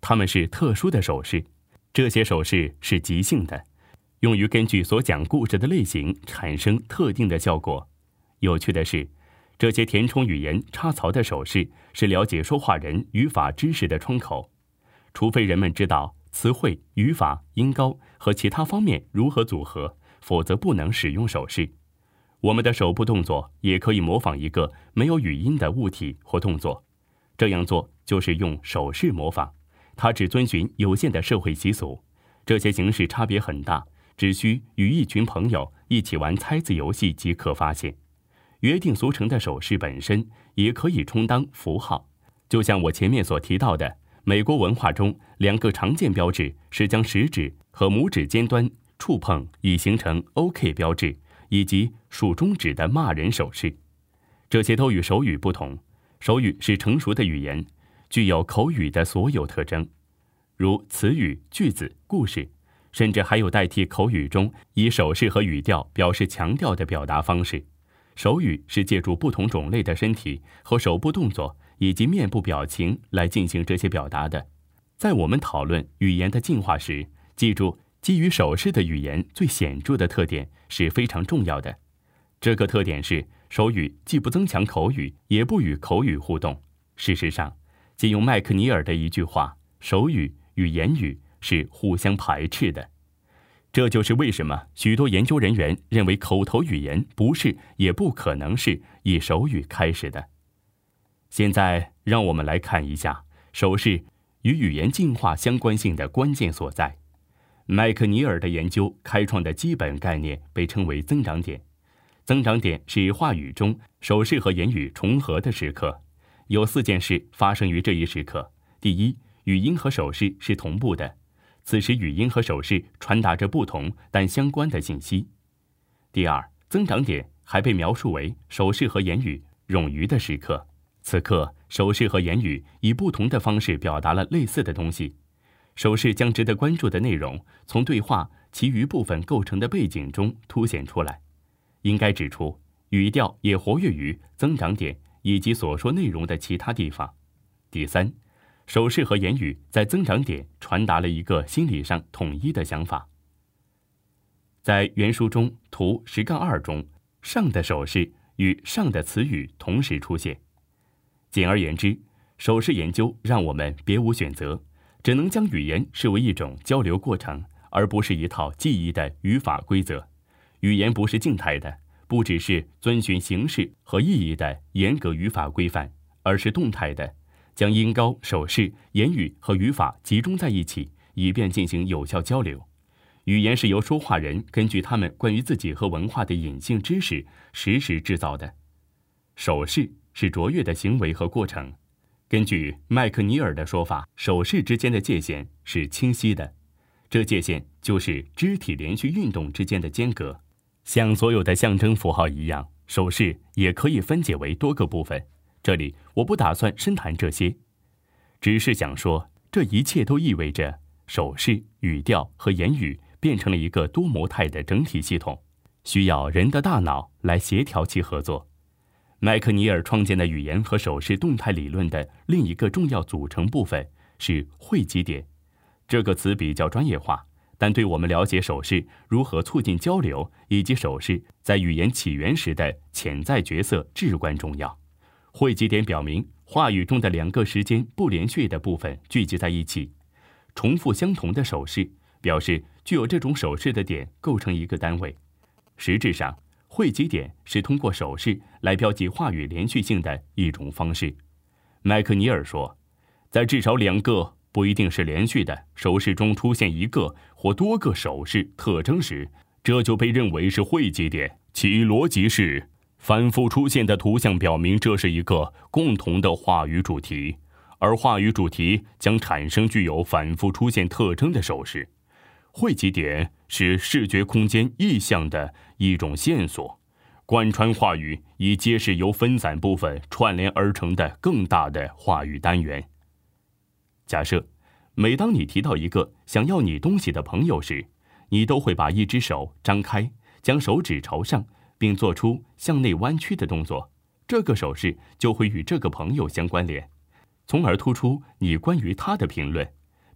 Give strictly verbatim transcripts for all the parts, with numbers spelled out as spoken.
它们是特殊的手势，这些手势是即兴的，用于根据所讲故事的类型产生特定的效果。有趣的是，这些填充语言插槽的手势是了解说话人语法知识的窗口，除非人们知道词汇、语法、音高和其他方面如何组合，否则不能使用手势。我们的手部动作也可以模仿一个没有语音的物体或动作，这样做就是用手势模仿，它只遵循有限的社会习俗。这些形式差别很大，只需与一群朋友一起玩猜字游戏即可发现。约定俗成的手势本身也可以充当符号，就像我前面所提到的，美国文化中两个常见标志是将食指和拇指尖端触碰以形成 OK 标志，以及竖中指的骂人手势。这些都与手语不同，手语是成熟的语言，具有口语的所有特征，如词语、句子、故事，甚至还有代替口语中以手势和语调表示强调的表达方式。手语是借助不同种类的身体和手部动作以及面部表情来进行这些表达的。在我们讨论语言的进化时，记住基于手势的语言最显著的特点是非常重要的。这个特点是手语既不增强口语，也不与口语互动。事实上，借用麦克尼尔的一句话，手语与言语是互相排斥的。这就是为什么许多研究人员认为口头语言不是也不可能是以手语开始的。现在让我们来看一下手势与语言进化相关性的关键所在。麦克尼尔的研究开创的基本概念被称为增长点。增长点是话语中手势和言语重合的时刻，有四件事发生于这一时刻。第一，语音和手势是同步的，此时语音和手势传达着不同但相关的信息。第二，增长点还被描述为手势和言语冗余的时刻，此刻手势和言语以不同的方式表达了类似的东西。手势将值得关注的内容从对话其余部分构成的背景中凸显出来。应该指出，语调也活跃于增长点以及所说内容的其他地方。第三，手势和言语在增长点传达了一个心理上统一的想法。在原书中图 十杠二 中，上的手势与上的词语同时出现。简而言之，手势研究让我们别无选择，只能将语言视为一种交流过程，而不是一套记忆的语法规则。语言不是静态的，不只是遵循形式和意义的严格语法规范，而是动态的，将音高、手势、言语和语法集中在一起，以便进行有效交流。语言是由说话人根据他们关于自己和文化的隐性知识实时制造的。手势是卓越的行为和过程。根据麦克尼尔的说法，手势之间的界限是清晰的，这界限就是肢体连续运动之间的间隔。像所有的象征符号一样，手势也可以分解为多个部分。这里我不打算深谈这些，只是想说，这一切都意味着手势、语调和言语变成了一个多模态的整体系统，需要人的大脑来协调其合作。麦克尼尔创建的语言和手势动态理论的另一个重要组成部分是汇集点。这个词比较专业化，但对我们了解手势如何促进交流以及手势在语言起源时的潜在角色至关重要。汇集点表明话语中的两个时间不连续的部分聚集在一起，重复相同的手势表示具有这种手势的点构成一个单位。实质上，汇集点是通过手势来标记话语连续性的一种方式。麦克尼尔说，在至少两个不一定是连续的手势中出现一个或多个手势特征时，这就被认为是汇集点。其逻辑是，反复出现的图像表明这是一个共同的话语主题，而话语主题将产生具有反复出现特征的手势。汇集点是视觉空间意象的一种线索，贯穿话语以揭示由分散部分串联而成的更大的话语单元。假设每当你提到一个想要你东西的朋友时，你都会把一只手张开，将手指朝上，并做出向内弯曲的动作，这个手势就会与这个朋友相关联，从而突出你关于他的评论。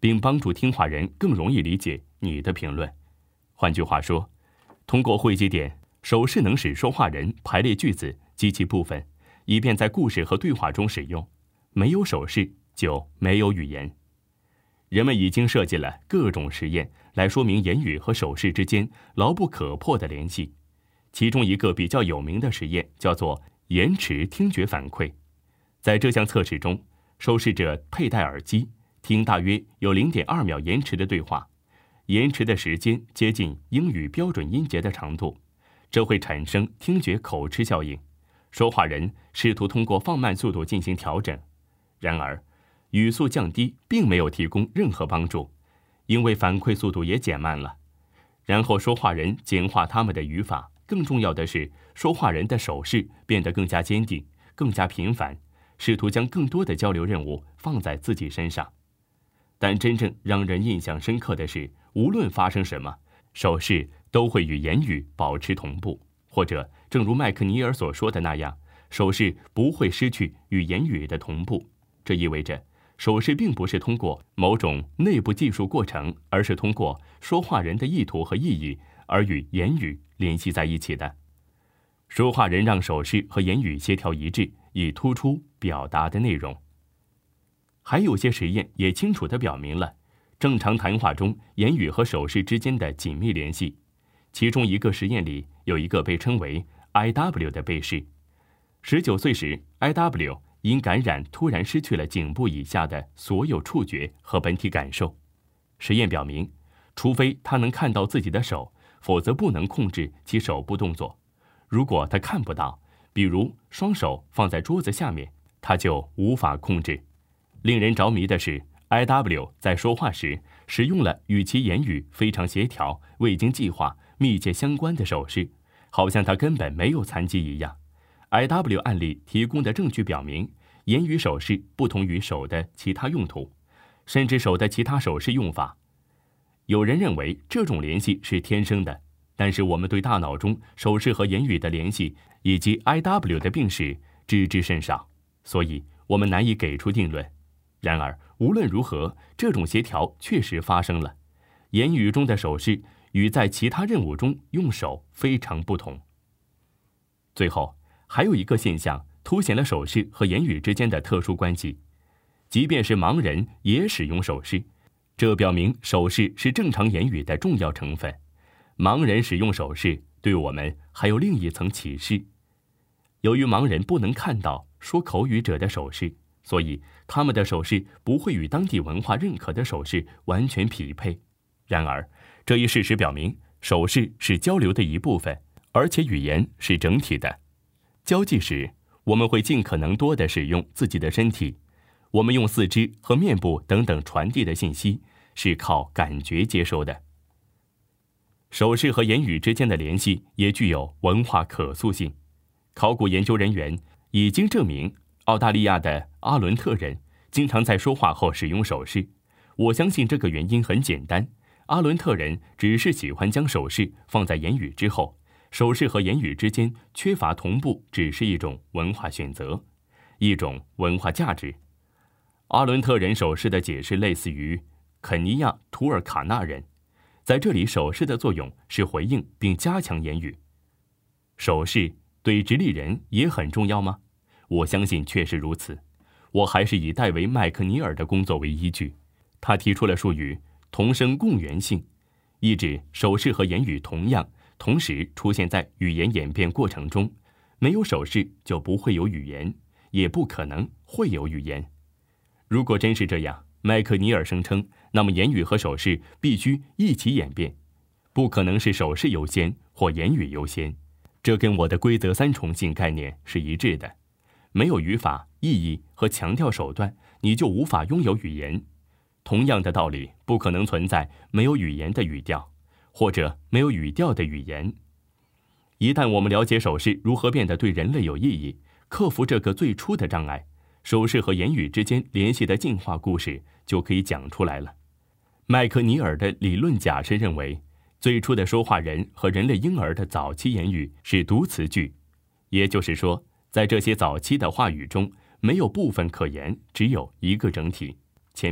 并帮助听话人更容易理解你的评论。换句话说，通过汇集点，手势能使说话人排列句子及其部分，以便在故事和对话中使用。没有手势就没有语言。人们已经设计了各种实验来说明言语和手势之间牢不可破的联系。其中一个比较有名的实验叫做延迟听觉反馈。在这项测试中，受试者佩戴耳机，听大约有 零点二秒延迟的对话，延迟的时间接近英语标准音节的长度，这会产生听觉口吃效应。说话人试图通过放慢速度进行调整，然而语速降低并没有提供任何帮助，因为反馈速度也减慢了。然后说话人简化他们的语法，更重要的是，说话人的手势变得更加坚定，更加频繁，试图将更多的交流任务放在自己身上。但真正让人印象深刻的是，无论发生什么，手势都会与言语保持同步，或者正如麦克尼尔所说的那样，手势不会失去与言语的同步。这意味着手势并不是通过某种内部技术过程，而是通过说话人的意图和意义而与言语联系在一起的。说话人让手势和言语协调一致，以突出表达的内容。还有些实验也清楚地表明了正常谈话中言语和手势之间的紧密联系。其中一个实验里有一个被称为 I W 的被试。十九岁时 I W 因感染突然失去了颈部以下的所有触觉和本体感受。实验表明，除非他能看到自己的手，否则不能控制其手部动作。如果他看不到，比如双手放在桌子下面，他就无法控制。令人着迷的是 I W 在说话时使用了与其言语非常协调、未经计划、密切相关的手势，好像他根本没有残疾一样。I W 案例提供的证据表明，言语手势不同于手的其他用途，甚至手的其他手势用法。有人认为这种联系是天生的，但是我们对大脑中手势和言语的联系以及 I W 的病史知之甚少，所以我们难以给出定论。然而，无论如何，这种协调确实发生了。言语中的手势与在其他任务中用手非常不同。最后，还有一个现象凸显了手势和言语之间的特殊关系。即便是盲人也使用手势，这表明手势是正常言语的重要成分。盲人使用手势对我们还有另一层启示。由于盲人不能看到说口语者的手势，所以他们的手势不会与当地文化认可的手势完全匹配。然而，这一事实表明，手势是交流的一部分，而且语言是整体的。交际时，我们会尽可能多地使用自己的身体，我们用四肢和面部等等传递的信息是靠感觉接收的。手势和言语之间的联系也具有文化可塑性。考古研究人员已经证明，澳大利亚的阿伦特人经常在说话后使用手势。我相信这个原因很简单，阿伦特人只是喜欢将手势放在言语之后，手势和言语之间缺乏同步只是一种文化选择，一种文化价值。阿伦特人手势的解释类似于肯尼亚图尔卡纳人，在这里手势的作用是回应并加强言语。手势对直立人也很重要吗？我相信确实如此。我还是以戴维·麦克尼尔的工作为依据，他提出了术语同声共源性，意指手势和言语同样同时出现在语言演变过程中，没有手势就不会有语言，也不可能会有语言。如果真是这样，麦克尼尔声称，那么言语和手势必须一起演变，不可能是手势优先或言语优先。这跟我的规则三重性概念是一致的。没有语法、意义和强调手段，你就无法拥有语言。同样的道理，不可能存在没有语言的语调，或者没有语调的语言。一旦我们了解手势如何变得对人类有意义，克服这个最初的障碍，手势和言语之间联系的进化故事就可以讲出来了。麦克尼尔的理论假设认为，最初的说话人和人类婴儿的早期言语是独词句，也就是说，在这些早期的话语中，没有部分可言，只有一个整体。前面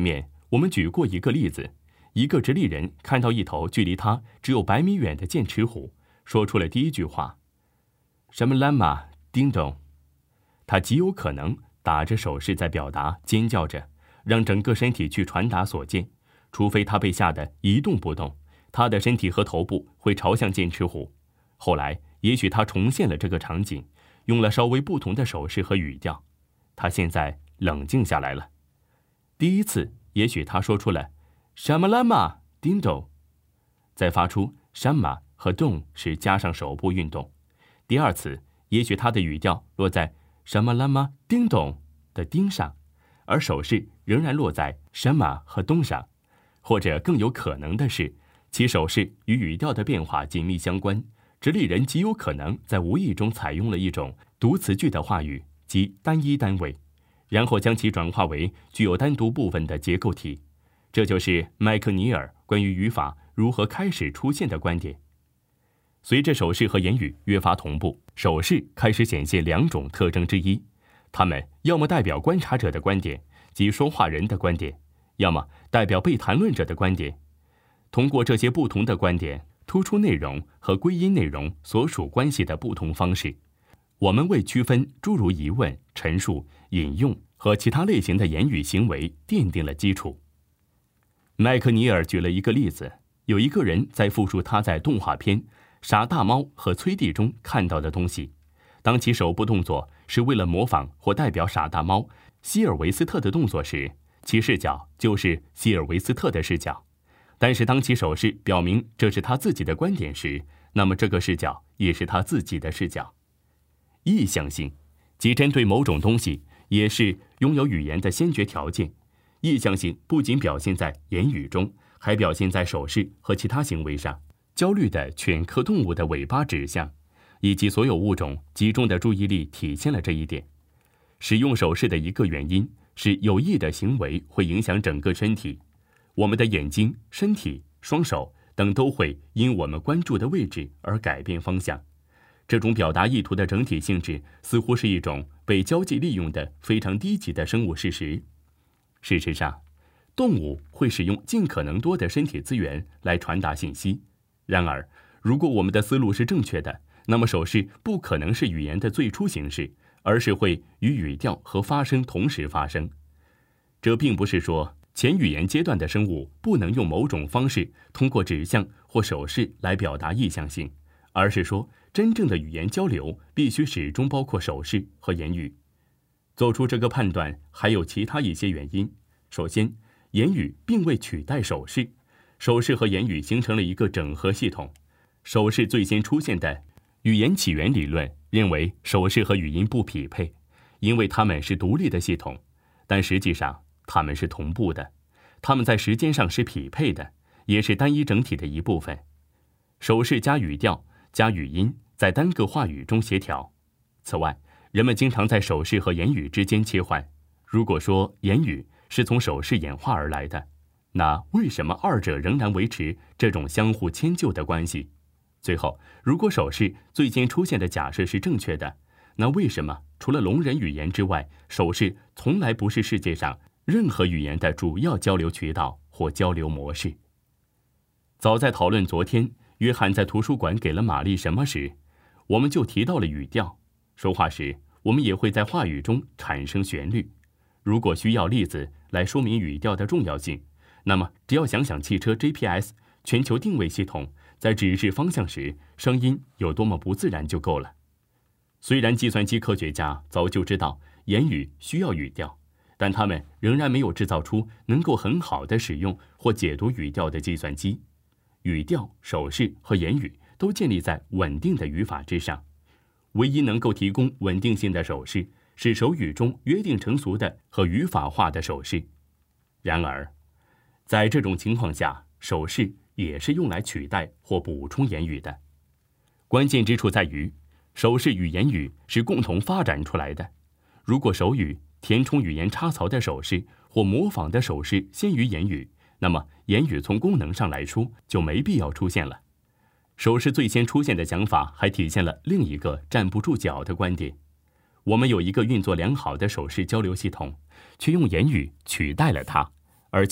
我们举过一个例子，一个直立人看到一头距离他只有百米远的剑齿虎，说出了第一句话：什么兰玛叮咚。他极有可能打着手势在表达，尖叫着，让整个身体去传达所见，除非他被吓得一动不动，他的身体和头部会朝向剑齿虎。后来也许他重现了这个场景，用了稍微不同的手势和语调。他现在冷静下来了。第一次也许他说出了什么兰玛叮咚，在发出什么和咚时加上手部运动。第二次也许他的语调落在什么兰玛叮咚的叮上，而手势仍然落在什么和咚上。或者更有可能的是，其手势与语调的变化紧密相关，直立人极有可能在无意中采用了一种独词句的话语，即单一单位，然后将其转化为具有单独部分的结构体。这就是麦克尼尔关于语法如何开始出现的观点。随着手势和言语越发同步，手势开始显现两种特征之一，它们要么代表观察者的观点，即说话人的观点，要么代表被谈论者的观点。通过这些不同的观点，突出内容和归因内容所属关系的不同方式，我们为区分诸如疑问、陈述、引用和其他类型的言语行为奠定了基础。麦克尼尔举了一个例子，有一个人在复述他在动画片《傻大猫和崔弟》中看到的东西。当其手部动作是为了模仿或代表傻大猫希尔维斯特的动作时，其视角就是希尔维斯特的视角。但是当其手势表明这是他自己的观点时，那么这个视角也是他自己的视角。意向性，即针对某种东西，也是拥有语言的先决条件。意向性不仅表现在言语中，还表现在手势和其他行为上。焦虑的犬科动物的尾巴指向，以及所有物种集中的注意力体现了这一点。使用手势的一个原因是有意的行为会影响整个身体，我们的眼睛、身体、双手等都会因我们关注的位置而改变方向。这种表达意图的整体性质似乎是一种被交际利用的非常低级的生物事实。事实上，动物会使用尽可能多的身体资源来传达信息。然而，如果我们的思路是正确的，那么手势不可能是语言的最初形式，而是会与语调和发声同时发生。这并不是说前语言阶段的生物不能用某种方式通过指向或手势来表达意向性，而是说真正的语言交流必须始终包括手势和言语。做出这个判断还有其他一些原因。首先，言语并未取代手势，手势和言语形成了一个整合系统。手势最先出现的语言起源理论认为手势和语音不匹配，因为它们是独立的系统，但实际上它们是同步的，它们在时间上是匹配的，也是单一整体的一部分。手势加语调加语音在单个话语中协调。此外，人们经常在手势和言语之间切换。如果说言语是从手势演化而来的，那为什么二者仍然维持这种相互迁就的关系？最后，如果手势最先出现的假设是正确的，那为什么除了聋人语言之外，手势从来不是世界上任何语言的主要交流渠道或交流模式？早在讨论昨天约翰在图书馆给了玛丽什么时，我们就提到了语调。说话时，我们也会在话语中产生旋律。如果需要例子来说明语调的重要性，那么只要想想汽车 G P S 全球定位系统在指示方向时声音有多么不自然就够了。虽然计算机科学家早就知道言语需要语调，但他们仍然没有制造出能够很好的使用或解读语调的计算机。语调、手势和言语都建立在稳定的语法之上。唯一能够提供稳定性的手势是手语中约定成俗的和语法化的手势。然而，在这种情况下，手势也是用来取代或补充言语的。关键之处在于，手势与言语是共同发展出来的。如果手语填充语言插槽的手势或模仿的手势先于言语，那么言语从功能上来说就没必要出现了。手势最先出现的想法还体现了另一个站不住脚的观点：我们有一个运作良好的手势交流系统，却用言语取代了它，而且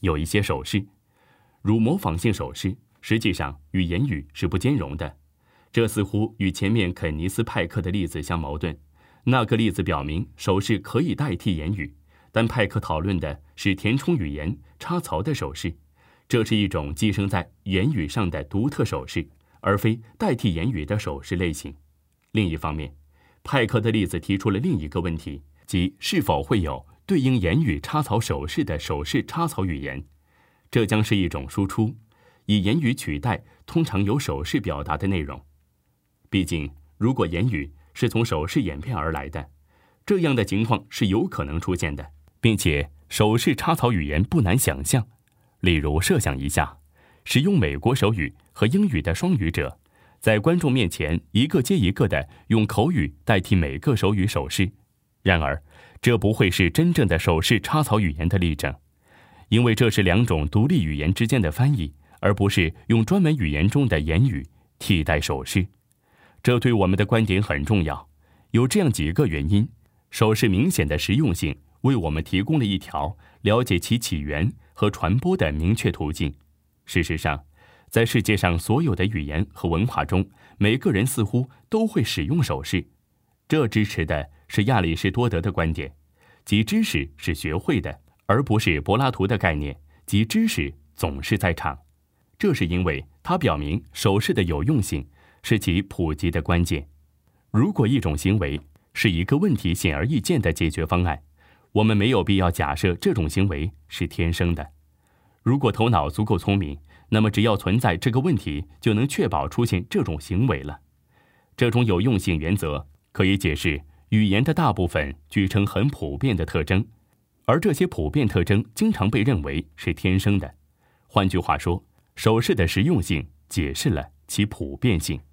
有一些手势，如模仿性手势，实际上与言语是不兼容的。这似乎与前面肯尼斯派克的例子相矛盾。那个例子表明手势可以代替言语，但派克讨论的是填充语言插槽的手势，这是一种寄生在言语上的独特手势，而非代替言语的手势类型。另一方面，派克的例子提出了另一个问题，即是否会有对应言语插槽手势的手势插槽语言。这将是一种输出，以言语取代通常由手势表达的内容。毕竟，如果言语是从手势演变而来的，这样的情况是有可能出现的，并且手势插槽语言不难想象。例如，设想一下，使用美国手语和英语的双语者，在观众面前一个接一个地用口语代替每个手语手势。然而，这不会是真正的手势插槽语言的例证，因为这是两种独立语言之间的翻译，而不是用专门语言中的言语替代手势。这对我们的观点很重要，有这样几个原因：手势明显的实用性为我们提供了一条了解其起源和传播的明确途径。事实上，在世界上所有的语言和文化中，每个人似乎都会使用手势。这支持的是亚里士多德的观点，即知识是学会的，而不是柏拉图的概念，即知识总是在场。这是因为它表明手势的有用性是其普及的关键。如果一种行为是一个问题显而易见的解决方案，我们没有必要假设这种行为是天生的。如果头脑足够聪明，那么只要存在这个问题，就能确保出现这种行为了。这种有用性原则可以解释语言的大部分据称很普遍的特征，而这些普遍特征经常被认为是天生的。换句话说，手势的实用性解释了其普遍性。